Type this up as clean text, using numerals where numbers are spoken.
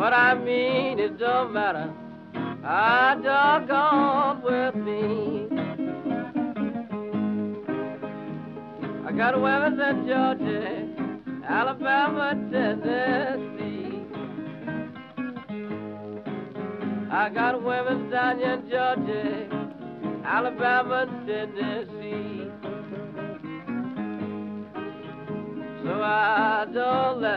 What I mean, it don't matter. I doggone with me. I got women in Georgia, Alabama, Tennessee. I got women down in Georgia, Alabama, Tennessee. So I don't let